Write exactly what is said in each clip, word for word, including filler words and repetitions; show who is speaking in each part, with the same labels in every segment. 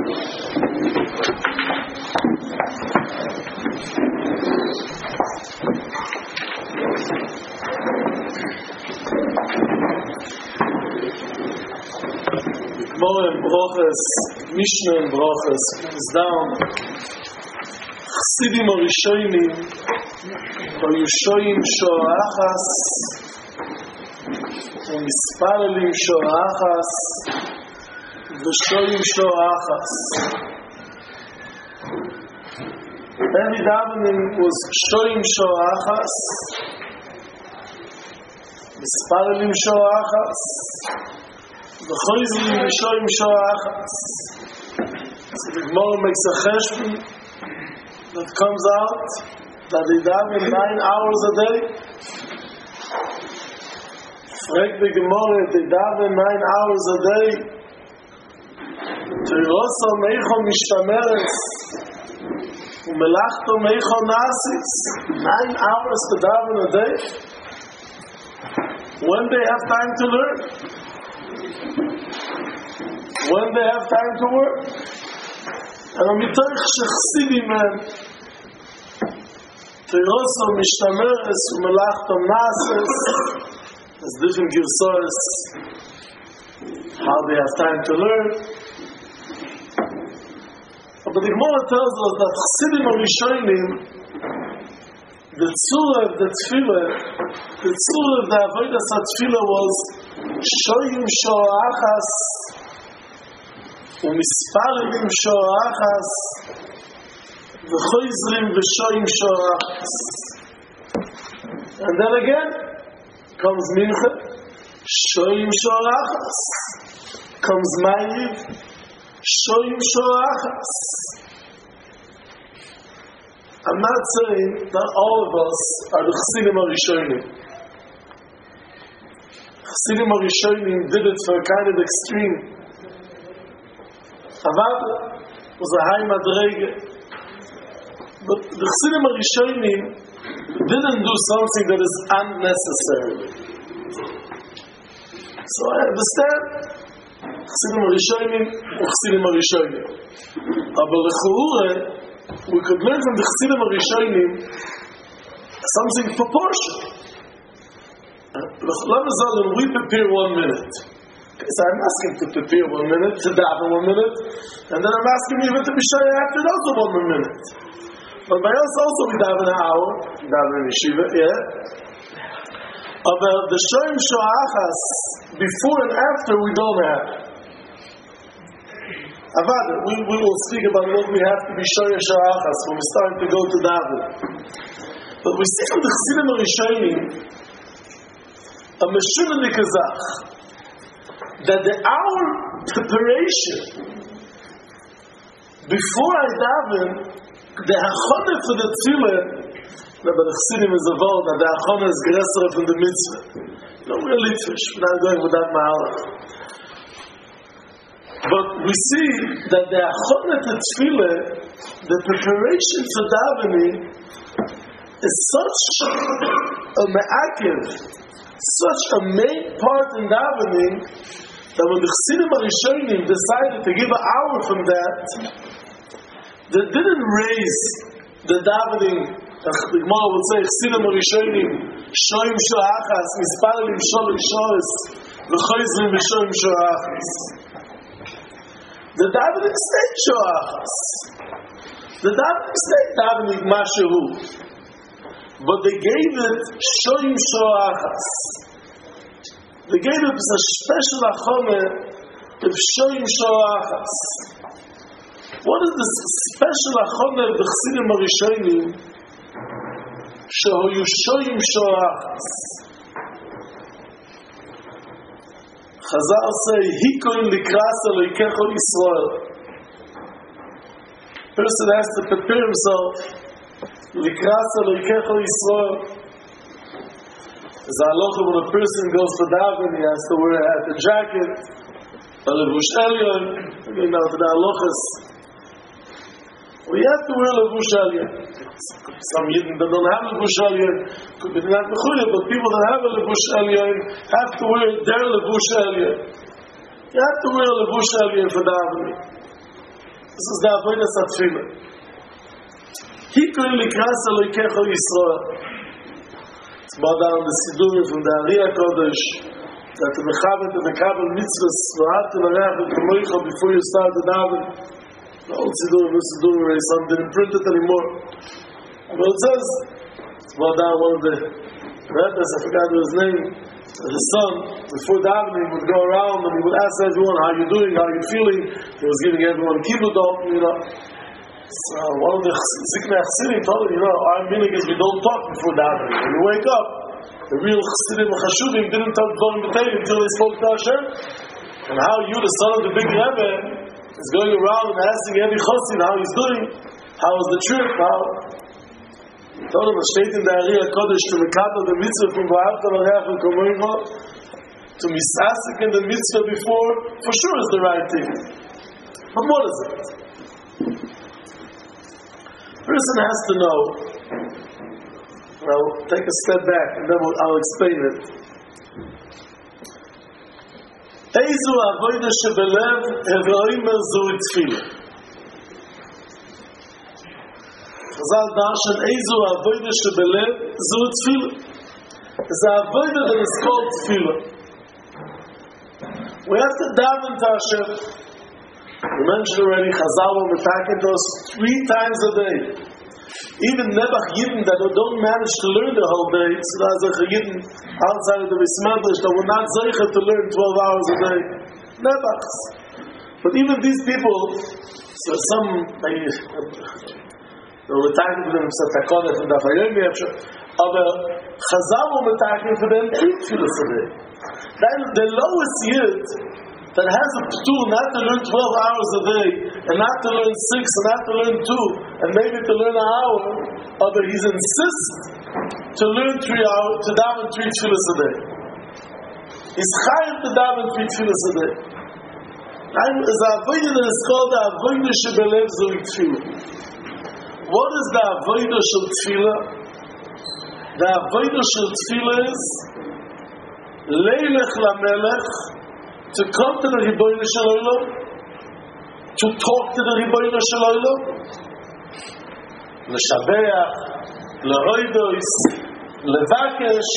Speaker 1: Gemara in Brochus, Mishnah in Brochus, is down. Chsidim Arishonim, Oyushoyim Shoachas, Umispalelim Shoachas, Veshoyim Shoachas. Every davening was Shoyim Shoachas, Mispalelim Shoachas, V'choizlim Veshoyim Shoachas. So the Gemara makes a cheshbon that comes out that they daven nine hours a day. Frag the Gemara, they daven nine hours a day. Teroso meicho mishtameres, umelachto meicho nasis. Nine hours to daven a day. When they have time to learn, when they have time to work. And I'm mitoich shechsidim man. Teroso mishtameres umelachto nasis. There's different givsos how they have time to learn. But the Gemara tells us that Chsidim Arishonim, the tzura of the tefillah, the tzura of the avodas hatefillah was shoyim shoachas umispalelim shoachas v'choizrim v'shoyim shoachas. And then again comes mincha, shoyim shoachas. Comes ma'ariv, shoyim shoachas. I'm not saying that all of us are the Chsidim Arishonim. Chsidim Arishonim did it for a kind of extreme. Avad was a high madrege. But the Chsidim Arishonim didn't do something that is unnecessary. So I understand Chsidim Arishonim or Chsidim Arishonim. Aber lechuure, we could learn from the Chsidim Arishonim something proportional. When we prepare one minute, so I'm asking to prepare one minute, to daven one minute, and then I'm asking you to be sure after also one more minute. But by us also we daven an hour, daven in yeshiva, yeah. About the shoyim shoachas before and after we don't have. Avad, we, we will speak about what we have to be shoyim shoachas when we start to go to daven. But we see from the Chsidim Arishonim a meshuna nikazach that the hour preparation before I daven, the hachonah for the tefillah. No, but the Chsidim is a vote that the hachonah is gresser from the mitzvah. No, we're litvish. We're not going with that mahalach. But we see that the hachonah to tefillah, the preparation for davening, is such a me'akiv, such a main part in davening, that when the Chsidim Arishonim decided to give an hour from that, they didn't raise the davening. The Gemara would say, Chsidim Arishonim, shoyim shoachas, mispalelim sholim shoes, v'choizrim v'shoyim shoachas. The davening stayed shoachas. The davening stayed davening mashahu. But they gave it shoyim shoachas. They gave it a special achoneh of shoyim shoachas. What is the special achoneh of the Chsidim Arishonim? Shehoyu shoyim shoachas. Chazal say, Hikoin likras Elokecho Yisrael. Person has to prepare himself. Likras Elokecho Yisrael. As a halacha, when a person goes to daven, he has to wear a jacket, a levush elyon. You know, to the halachas, we have to wear levush elyon. Some Yidden that don't have levush elyon could be not mechuyev, but people that have a levush elyon have to wear their levush elyon. You have to wear a levush elyon for davening. This is the avodah satfila. Hikri likras Elokecha Yisrael. It's brought down the Sidurim from the Ari HaKodesh that the Mechavet and the Kabel mitzvahs v'ahavta l'reach v'kamoicha before you start the daven. The old Sidurim, the Sidurim, some didn't print it anymore. But it says, it's brought down one of the Rebbes, I forgot his name, his son, before davening would go around and he would ask everyone, how you doing, how you feeling? He was giving everyone kibbutz, you know. So one of the Ziknei Chassidim told him, you know, our meaning is we don't talk before davening. When you wake up, the real Chassidim and Chashudim didn't talk Dvarim B'Teilim until they spoke to Hashem. And how you, the son of the big Rebbe, is going around and asking every Chassid how he's doing, how was the trip, how... He told him, steht in der Ari HaKodesh, to mekabel the mitzvah from v'ahavta l'reach v'kamoicha, to misasik in the mitzvah before, for sure is the right thing. But what is it? Person has to know. I'll take a step back and then we'll, I'll explain it. Eizu avodah shebelev hevoimer zui tefillah. Chazal darshan eizu avodah shebelev zui tefillah. It's an avodah that is called tefillah. We have to daven to Hashem. We mentioned already, Chazal will be talking to us three times a day. Even Nebuch Yidden that don't manage to learn the whole day, so there's a Yidden outside of the Bismedrish that were not zeicher to learn twelve hours a day. Nebuchs. But even these people, so some, they, they were talking to them, said Takonet and Dafayim, but Chazal will be talking to them eight tefillas a day. The lowest Yid that has a tool not to learn twelve hours a day, and not to learn six, and not to learn two, and maybe to learn an hour, but he's insist to learn three hours, to daven three tefillas a day. He's chayav to daven three tefillas a day. Is the avodah that is called the avodah shebelev zui tefillah. What is the avodah shel tefillah? The avodah shel tefillah is leilech lamelech, to come to the Ribono Shel Olam, to talk to the Ribono Shel Olam, לשבח, להוידוס, לבקש.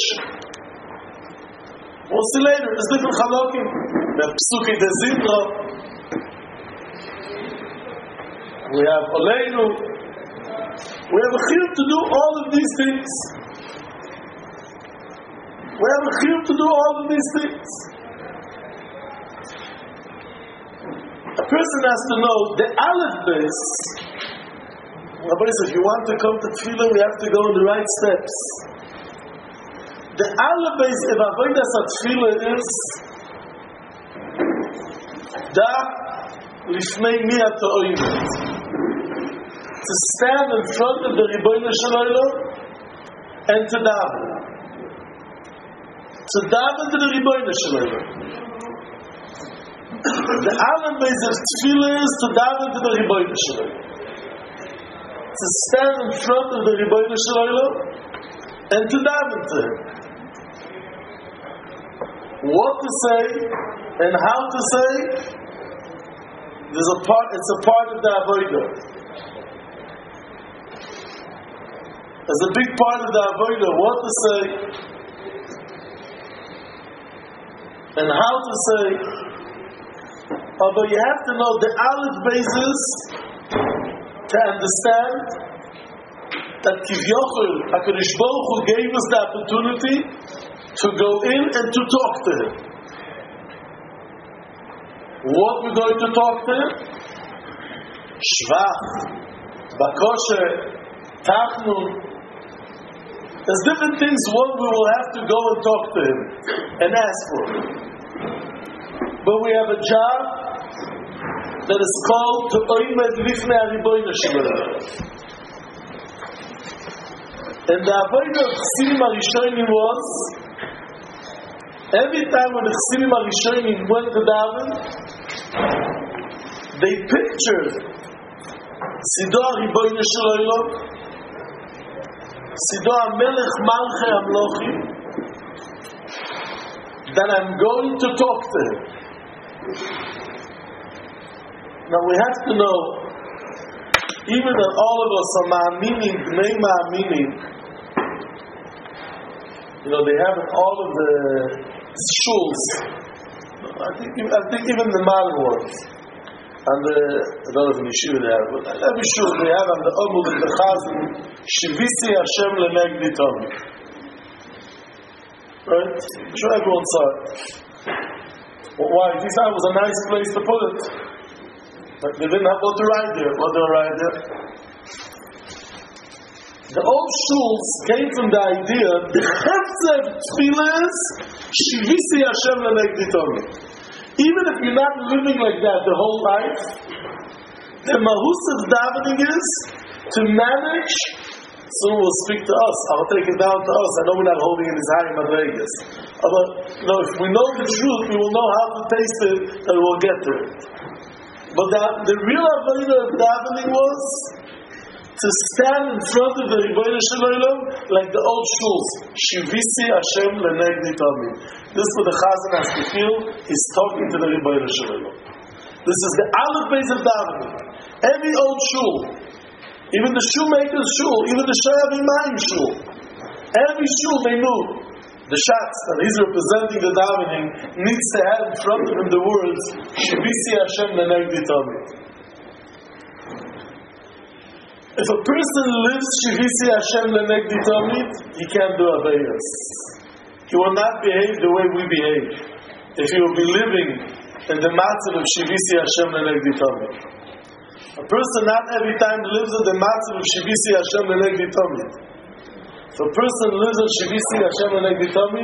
Speaker 1: We'll see later, there's different chalokim. We have Psuki de Zindro, we have Oleinu, we have a chiyuv to do all of these things. We have a chiyuv to do all of these things. A person has to know the Aleph base. Rabbi says, if you want to come to Tefillah, we have to go in the right steps. The Aleph base of avodah Tefillah is da lifnei miyat ha'oimet, to stand in front of the Ribono Shel Olam and to daven. To daven to the Ribono Shel Olam. The Aleph base of Tefillah is to daven to the Ribono Shel Olam. To stand in front of the Ribono Shel Olam and to daven to him. What to say and how to say, there's a part, it's a part of the avodah. There's a big part of the avodah, what to say and how to say. Although you have to know the Aleph basis to understand that Kivyochel, HaKadosh Baruch Hu gave us the opportunity to go in and to talk to Him. What we're going to talk to Him? Shvach, Bakoshe, Tachnun. There's different things what we will have to go and talk to Him and ask for. But we have a job that is called to oimed lifnei haribono shel olam. And the avodah of Chassidim HaRishonim was, every time when the Chassidim HaRishonim went to daven, they pictured Sido HaRibono Shel Olam, Sido HaMelech Malchei HaMlochim, that I'm going to talk to him. Now we have to know even though all of us are ma'aminim, bnei ma'aminim, you know, they have in all of the shuls, I think, I think even the modern ones, and the, I don't know if in Yeshiva they have, but every shul they have on the Amud and the Chazan, Shivisi Hashem lenegdi tomi. Right? I'm sure everyone saw it. Well, why? He thought it was a nice place to put it. But they didn't have what to write there. What to write there? The old shuls came from the idea, the Chetzev Tefillah is Shivisi Hashem lenegdi tomi. Even if you're not living like that the whole life, the mahus of davening is to manage. Someone will speak to us. I'll take it down to us. I know we're not holding in his high madregas. But you know, if we know the truth, we will know how to taste it, and we'll get to it. But the, the real avodah of davening was to stand in front of the Ribono Shel Olam like the old shuls. Shivisi Hashem lenegdi tomi. This is what the Chazan has to feel. He's talking to the Ribono Shel Olam. This is the aleph base of davening. Every old shul, even the shoemaker's shul, even the Shayavim Mayim shul, every shul they knew the shots that he's representing the davening needs to have in front of him the words Shivisi Hashem lenegdi tomi. If a person lives Shivisi Hashem lenegdi tomi, he can't do aveiros. He will not behave the way we behave. If he will be living in the matzav of Shivisi Hashem lenegdi tomi. A person not every time lives in the matzav of Shivisi Hashem lenegdi tomi. If a person lives in Shivisi Hashem lenegdi tomi,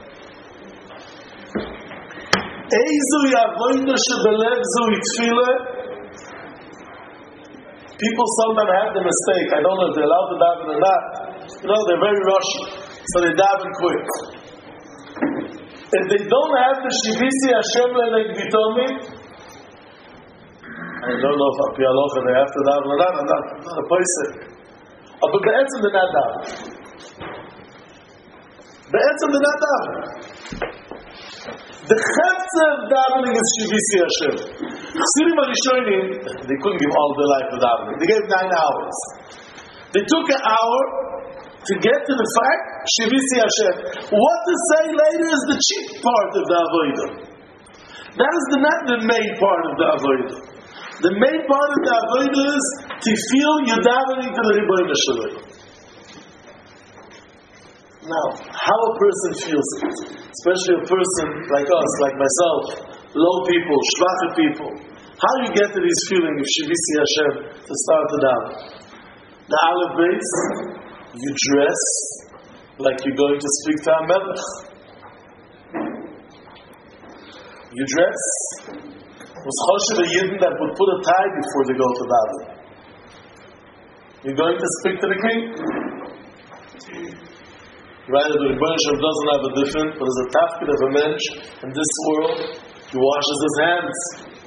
Speaker 1: Eizu yavoida shebelev zui tefillah. People sometimes have the mistake. I don't know if they're allowed to daven or not. You know, they're very rushy, so they daven quick. If they don't have the Shivisi Hashem lenegdi tomi, I don't know if Api Alocha they have to daven or not. I'm not, I'm not a person. But be'etzem they're not daven. Be'etzem they're not daven. The Chetzev davening is Shivisi Hashem. Chassidim HaRishonim, they couldn't give all their life to davening. They gave nine hours. They took an hour to get to the fact, Shivisi Hashem. What to say later is the cheap part of the avodah. That is the, not the main part of the avodah. The main part of the avodah is to feel you're davening to the Ribono Shel Olam. Now, how a person feels it, especially a person like us, like myself, low people, shvacha people, how do you get to these feelings of Shivisi Hashem to start the daven? The aleph base, you dress like you're going to speak to HaMelech. You dress. It was choshev a yidden that would put a tie before they go to daven. You're going to speak to the king. Right, the Ribono Shel Olam doesn't have a different, but as a tafkid of a mensch in this world, he washes his hands.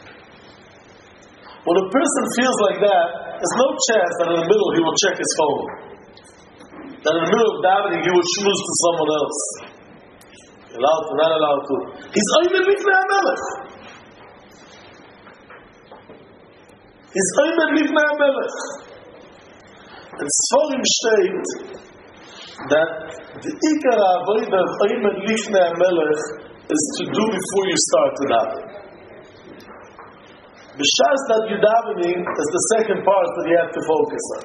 Speaker 1: When a person feels like that, there's no chance that in the middle he will check his phone. That in the middle of davening he will schmooze to someone else. Allowed to, not allowed to. He's oimed lifnei HaMelech. He's oimed lifnei HaMelech. And Sforim state that the Ikar Avodah of Oimed Lifnei HaMelech is to do before you start to daven. B'shas that you're davening is the second part that you have to focus on.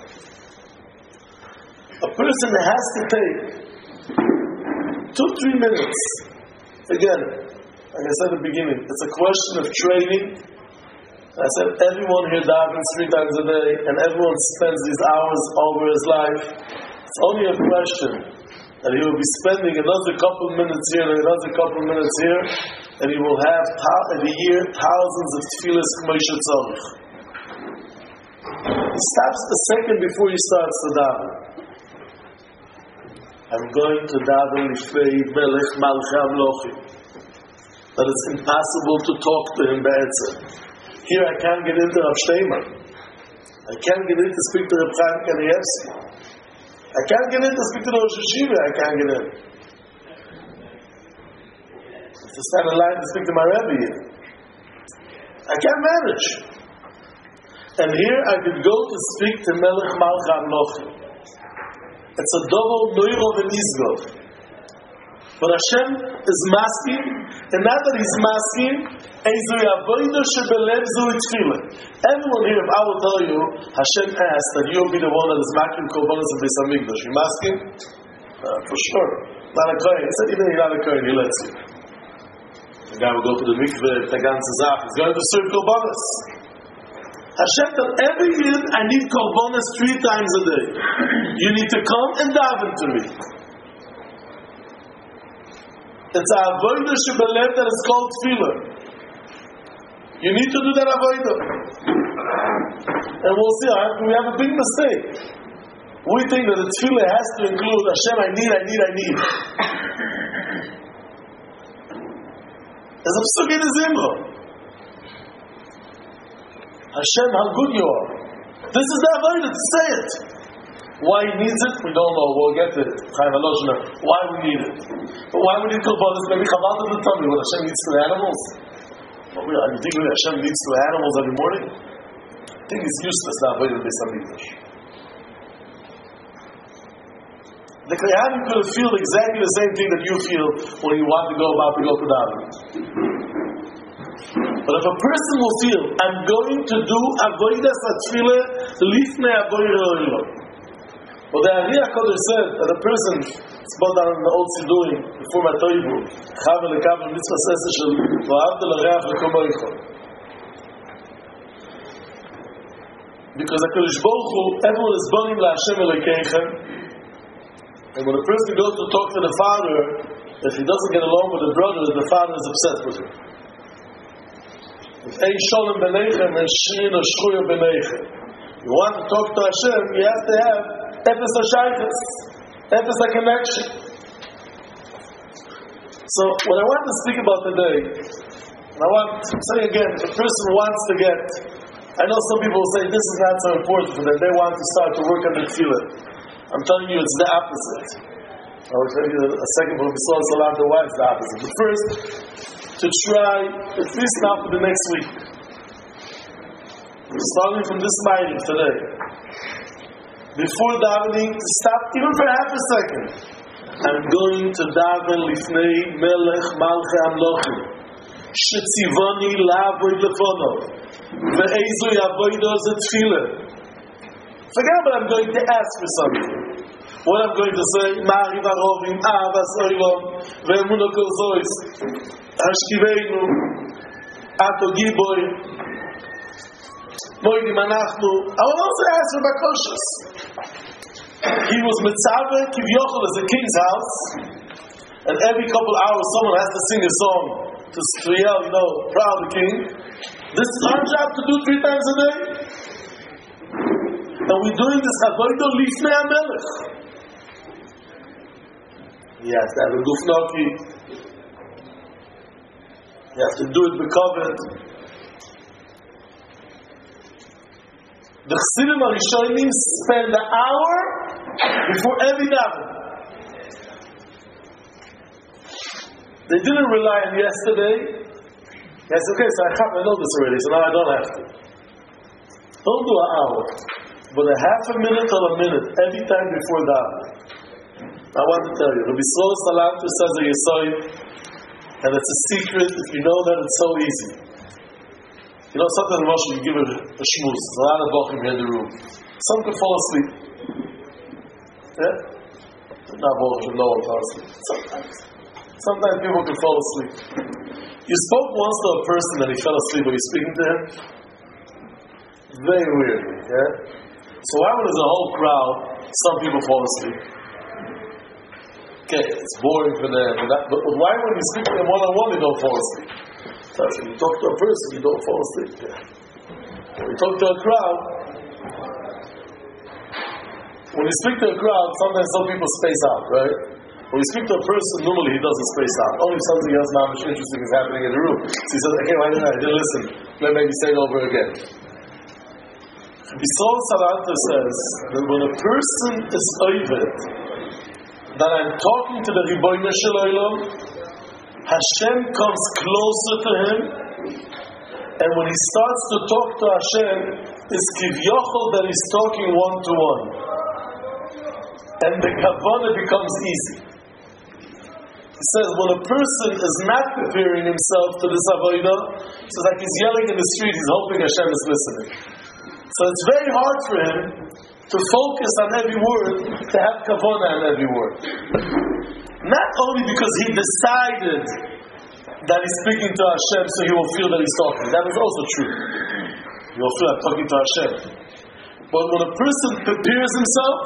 Speaker 1: A person has to take two, three minutes. Again, like I said at the beginning, it's a question of training. I said everyone here davens three times a day, and everyone spends these hours over his life. It's only a question that he will be spending another couple minutes here and another couple minutes here, and he will have every year thousands of tefillas k'moshe tzorich. He stops a second before he starts to daven. I'm going to daven lifnei melech malchei hamlochim. That it's impossible to talk to him be'etzem. Here I can't get into Rav Shteiman. I can't get in to speak to Rav Chaim Kanievsky. I can't get in to speak to the Rosh Yeshiva. I can't get in. To stand in line to speak to my Rebbe. I can't manage. And here I could go to speak to Melech Malcha Amlochim. It's a double Neurov and Izgov. But Hashem is masking, and not that He's masking, Everyone here, if I will tell you, Hashem asked that you'll be the one that is making korbanos of Beis Hamikdash. You masking? Uh, for sure. Not a kohen. He said, even if you're not a kohen, he lets you. The guy will go to the mikveh, the ganze Zach. He's going to serve korbanos. Hashem told every year, I need korbanos three times a day. You need to come and daven to me. It's a avodah shebelev that is called tefillah. You need to do that avodah. And we'll see, we have a big mistake. We think that the tefillah has to include Hashem, I need, I need, I need. There's a psuk in the Zimra. Hashem, how good you are. This is the avodah, to say it. Why he needs it, we don't know. We'll get to it. Why we need it. But why we need korbanos? Maybe Chabad doesn't tell me what Hashem needs to the animals. But we, are you thinking that Hashem needs to the animals every morning? I think it's useless to avoid the Beis Hamikdash. The Kohanim could have felt exactly the same thing that you feel when you want to go about to go to daven. But if a person will feel, I'm going to do avodas atfilah lifnei avodah olam. Well, the Ari HaKadosh said that a person, it's about down in the old Siddurim, before my Toivu, Chavel Lekavel Mitzvah Sesser Shel V'ahavta L'Reach L'Komoicho. Because HaKadosh Baruch Hu, everyone is bonim LaHashem Elokeichem, and when a person goes to talk to the father, if he doesn't get along with the brother, the father is upset with him. If Ein Sholem B'neichem, and Shin or Shchuyo B'neichem. You want to talk to Hashem, you have to have Efes HaShaychus, Efes HaConnection. So, what I want to speak about today, and I want to say again, if a person wants to get, I know some people will say this is not so important for them, they want to start to work on the tefillah. I'm telling you, it's the opposite. I will tell you a second from B'Sol Salam to why it's the opposite. But first, to try, at least now for the next week, starting from this meeting today, before davening, to stop even for half a second. I'm going to daven lifnei Melech Malcha Amlochim, shetzivoni la'avoid lefono, ve'ezo yavodo ze tefillah. Forget what I'm going to ask for something. What I'm going to say, Ma'ariv Arovim, Avas Oilom, ve'emuno kol zois, hashkiveinu, ato giboy, Moidim Anachnu. I will also ask for Bakoshas. He was Mitzaveh Kivyochel as a king's house, and every couple hours someone has to sing a song to yell, you know, proud the king. This is our job to do three times a day. And we're doing this Avodah Lifnei HaMelech. You have to have a gufnoki. You have to do it b'koved. The Chassidim HaRishonim spend an hour before every daven. They didn't rely on yesterday. They said, okay, so I have to know this already, so now I don't have to. Don't do an hour, but a half a minute or a minute every time before daven. I want to tell you, Rabbi Yisrael Salanter says a Yesoid, and it's a secret. If you know that, it's so easy. You know, sometimes in Rosh you give a, a shmuz. There's a lot of bochim here in the room. Some can fall asleep. Yeah? Not bochim, no one falls asleep. Sometimes. Sometimes people can fall asleep. You spoke once to a person and he fell asleep. Were you speaking to him? Very weirdly, yeah? So why when there's a whole crowd, some people fall asleep? Okay, it's boring for them. But why when you speak to them one-on-one, they don't fall asleep? When you talk to a person, you don't fall asleep. When you talk to a crowd, when you speak to a crowd, sometimes some people space out, right? When you speak to a person, normally he doesn't space out. Only something else now much interesting is happening in the room. So he says, okay, why didn't I? I didn't listen. Let me maybe say it over again. Yisrael Salanter says that when a person is oived, that I'm talking to the Ribono Shel Olam, Hashem comes closer to him, and when he starts to talk to Hashem, is kivyochol that he's talking one to one, and the kavanah becomes easy. He says when a person is not preparing himself to this avodah, so like he's yelling in the street, he's hoping Hashem is listening. So it's very hard for him to focus on every word, to have kavanah on every word. Not only because he decided that he's speaking to Hashem, so he will feel that he's talking. That is also true. He will feel like talking to Hashem. But when a person prepares himself,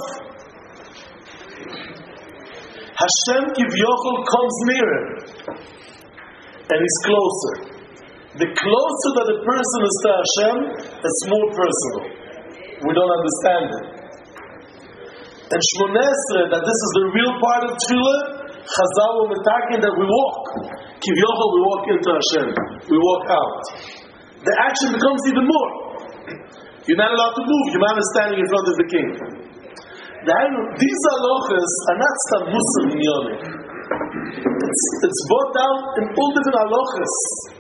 Speaker 1: Hashem Kivyochol comes nearer, and he's closer. The closer that a person is to Hashem, it's more personal. We don't understand it. And Shmoneh Esrei, that this is the real part of Tefillah, Chazal will metaken that we walk. Kivyochol, we walk into Hashem. We walk out. The action becomes even more. You're not allowed to move. Your man is standing in front of the king. These halachas are not some Musar Minyanim. It's, it's brought down in all different halachas.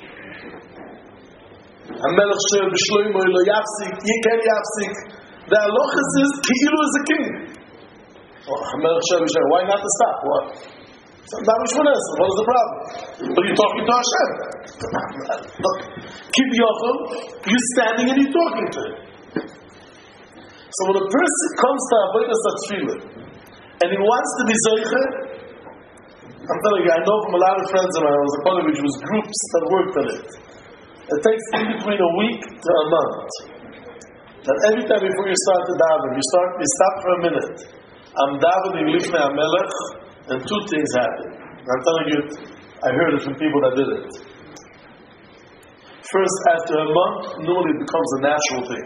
Speaker 1: HaMelech Shel B'Shloimo Lo Yafsik, Yiken Yafsik. The halachas is Ki'ilu is a king. HaMelech Shel B'Shloimo, why not to stop? What? What is the problem? But you're talking to Hashem. Keep Yochel, you're standing and you're talking to him. So when a person comes to Avodas HaTefillah and he wants to be Zoiche, I'm telling you, I know from a lot of friends of mine, I was a part of which was groups that worked on it. It takes in between a week to a month. That every time before you start to daven, you start, you stop for a minute. I'm davening Lifnei HaMelech, and two things happen. I'm telling you, I heard it from people that did it. First, after a month, normally it becomes a natural thing.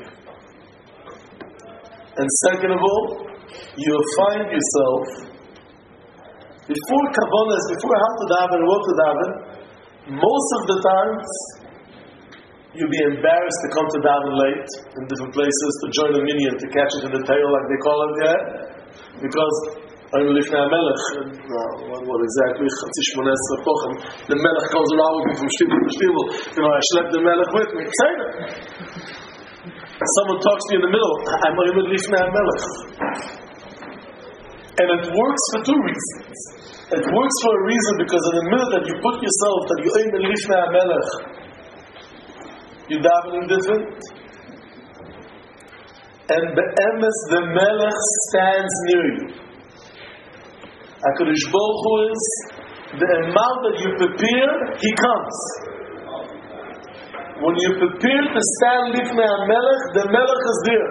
Speaker 1: And second of all, you'll find yourself, before Kavanah, before how to daven and what to daven, most of the times, you'll be embarrassed to come to daven late in different places, to join a minyan, to catch it in the tail, like they call it, yeah? Because I'm Lifnei HaMelech, what, what exactly? Chatzi Shmoneh Esrei Pochem. The Melech comes around with me from Shtibel to Shtibel. You know, I schlep the Melech with me. Say that. Someone talks to me in the middle. I'm Lifnei HaMelech. And it works for two reasons. It works for a reason because in the minute that you put yourself, that you aim Lifnei HaMelech, you're davening different. And be'emes, the Melech stands near you. HaKadosh Baruch Hu is, the amount that you prepare, He comes. When you prepare to stand Lifnei HaMelech, the Melech is there.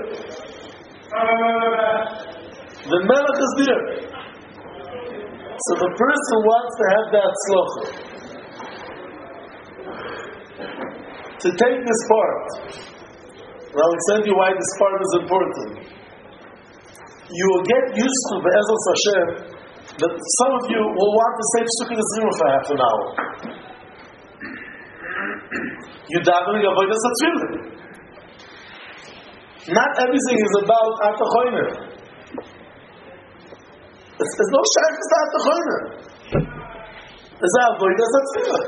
Speaker 1: The Melech is there. So the person wants to have that tzlocha. To take this part, and I'll explain to you why this part is important. You will get used to Be'ezras Hashem that some of you will want to say Psukim Zimur for half an hour. You davening Avodas HaTefillah. Not everything is about Atachoyner. There's no shaykhs to Atachoyner. There's Avodas HaTefillah.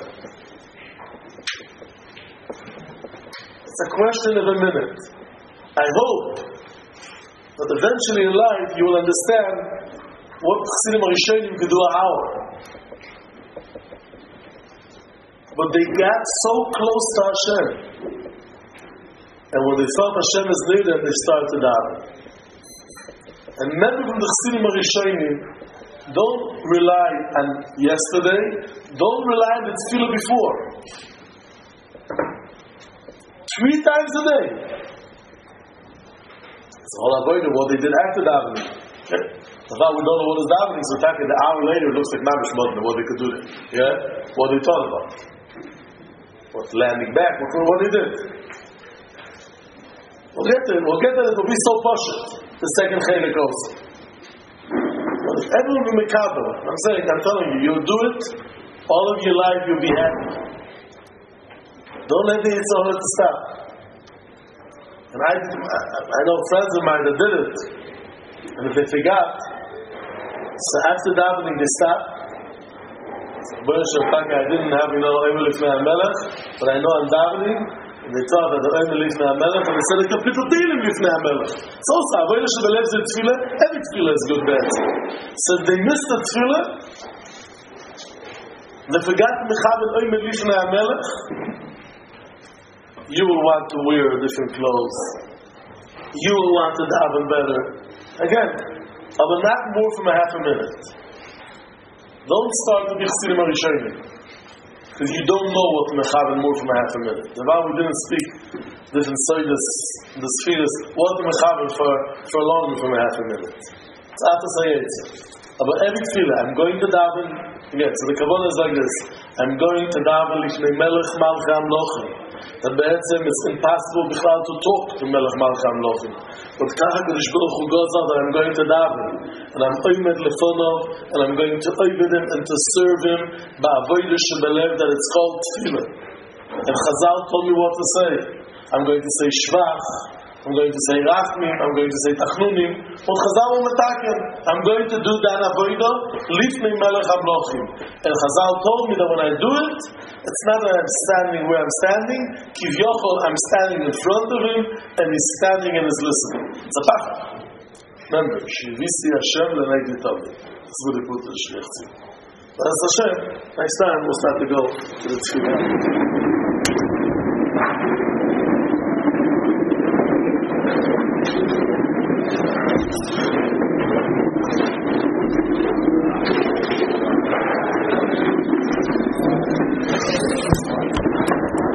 Speaker 1: It's a question of a minute. I hope that eventually in life you will understand what Chassidim HaRishonim could do an hour. But they got so close to Hashem. And when they felt Hashem is near them, they started to daven. And many from the Chassidim HaRishonim don't rely on yesterday, don't rely on the tefillah before. Three times a day. It's all avoided what they did after davening. I thought we don't know what is davening, so talking the hour later it looks like Mamish Modna, what they could do there. Yeah? What they thought about. What landing back, what, what they did. We'll get there, we'll get there, it will be so poshut. The second chelik also. Everyone will be mekabel. I'm saying, I'm telling you, you'll do it, all of your life you'll be happy. Don't let the Yitzhak to stop. And I, I know friends of mine that did it, and if they forgot, so after davening they stop. So, I didn't have, you know, Evel Lifnei HaMelech, but I know I'm davening. And they thought that the Omer Lifnei HaMelech, and they said a kapitel Tehillim Lifnei HaMelech. So also, Avodah Shebelev Zeh Tefillah, every Tefillah is good better. So they missed the Tefillah, they forgot Mechaber Omer Lifnei HaMelech, you will want to wear different clothes. You will want to daven better. Again, but not more from a half a minute. Don't start to be Chassidim HaRishonim, because you don't know what to mechaber more from a half a minute. The Bible didn't speak different soidas, the spheres, what to mechaber for, for longer from a half a minute. It's not to say it. But every tefillah, I'm going to daven, again, so the Kabbalah is like this, I'm going to daven Lifnei Melech Malchei Hamlochim. That be'etzem it's impossible bichlal to talk to Melech Malchei Hamlochim. But Kacha Kadosh Baruch Hu goes on that I'm going to daven, and I'm oimed lefonov, and I'm going to oived him and to serve him ba'avodah shebelev, that it's called tefillah. And Chazal told me what to say. I'm going to say shvach, I'm going to say rachmim, I'm going to say tachnunim, but Chazal will metaken. I'm going to do that avodah lifnei Melech Hamlochim. And Chazal told me that when I do it, it's not that I'm standing where I'm standing. Kivyochol, I'm standing in front of him, and he's standing and is listening. It's a fact. Remember, Shivisi Hashem l'nei Gitavi. That's what they put in the Shliach Tzibur. That's Hashem. Next time we'll start to go to the Tefillah.